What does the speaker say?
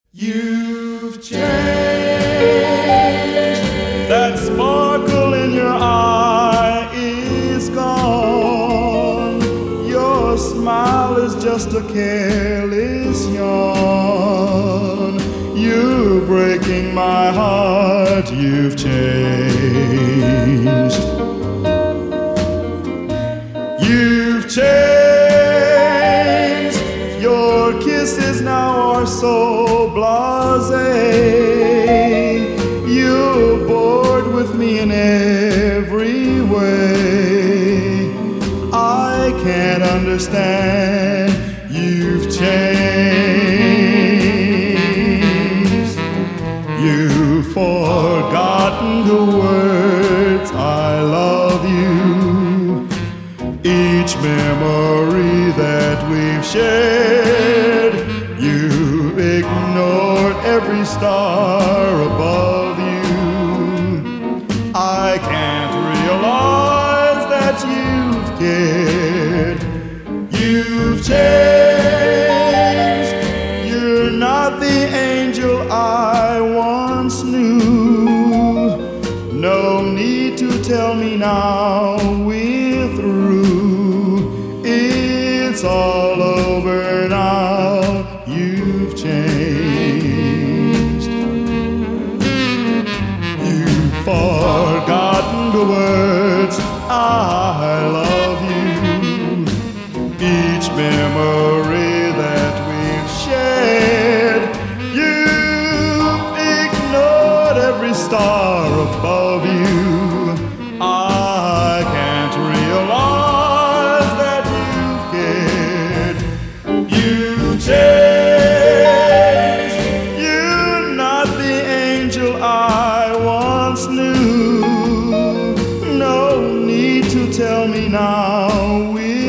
You've changed. That sparkle in your eye is gone. Your smile is just a careless yawn. You're breaking my heart. You've changed. You've changed. Your kisses now are so blasé. You're bored with me in every way. I can't understand. You've changed. You've forgotten the words I love you. Each memory that we've shared, you ignored every star above you. I can't realize that you've cared. You've changed. You're not the angel I once knew. No need to tell me now we're through. It's all over now. You've changed. You've forgotten the words I love you. Each memory that we've shared, you've ignored every star above you. I can't realize that you've cared. You've changed. You're not the angel I once knew. No need to tell me now we're